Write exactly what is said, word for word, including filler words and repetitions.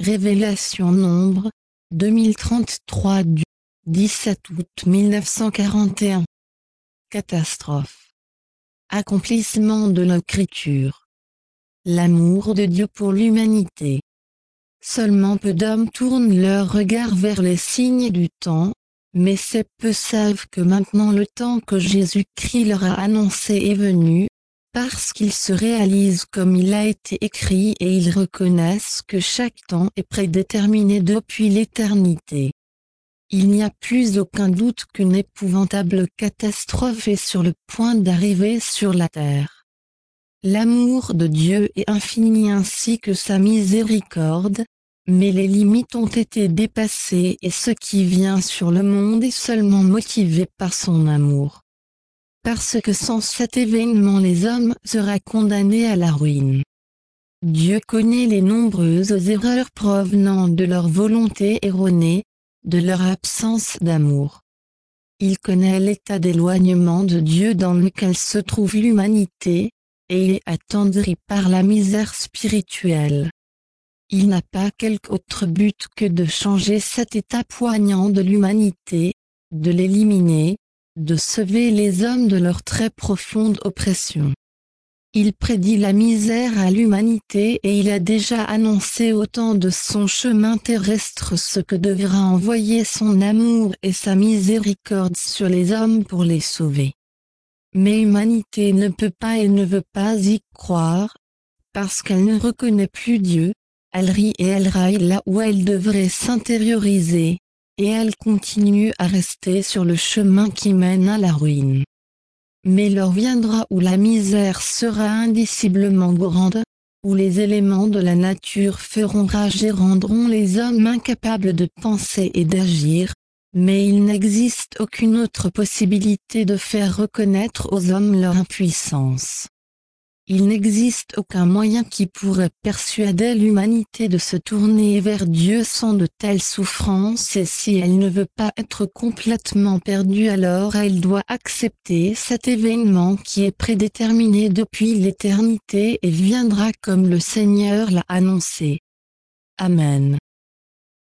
Révélation Nombre, deux mille trente-trois du dix-sept août mille neuf cent quarante et un. Catastrophe. Accomplissement de l'écriture. L'amour de Dieu pour l'humanité. Seulement peu d'hommes tournent leur regard vers les signes du temps, mais ces peu savent que maintenant le temps que Jésus-Christ leur a annoncé est venu, parce qu'ils se réalisent comme il a été écrit et ils reconnaissent que chaque temps est prédéterminé depuis l'éternité. Il n'y a plus aucun doute qu'une épouvantable catastrophe est sur le point d'arriver sur la terre. L'amour de Dieu est infini ainsi que sa miséricorde, mais les limites ont été dépassées et ce qui vient sur le monde est seulement motivé par son amour. Parce que sans cet événement les hommes seraient condamnés à la ruine. Dieu connaît les nombreuses erreurs provenant de leur volonté erronée, de leur absence d'amour. Il connaît l'état d'éloignement de Dieu dans lequel se trouve l'humanité, et il est attendri par la misère spirituelle. Il n'a pas quelque autre but que de changer cet état poignant de l'humanité, de l'éliminer, de sauver les hommes de leur très profonde oppression. Il prédit la misère à l'humanité et il a déjà annoncé au temps de son chemin terrestre ce que devra envoyer son amour et sa miséricorde sur les hommes pour les sauver. Mais l'humanité ne peut pas et ne veut pas y croire, parce qu'elle ne reconnaît plus Dieu, elle rit et elle raille là où elle devrait s'intérioriser, et elle continue à rester sur le chemin qui mène à la ruine. Mais l'heure viendra où la misère sera indiciblement grande, où les éléments de la nature feront rage et rendront les hommes incapables de penser et d'agir, mais il n'existe aucune autre possibilité de faire reconnaître aux hommes leur impuissance. Il n'existe aucun moyen qui pourrait persuader l'humanité de se tourner vers Dieu sans de telles souffrances et si elle ne veut pas être complètement perdue alors elle doit accepter cet événement qui est prédéterminé depuis l'éternité et viendra comme le Seigneur l'a annoncé. Amen.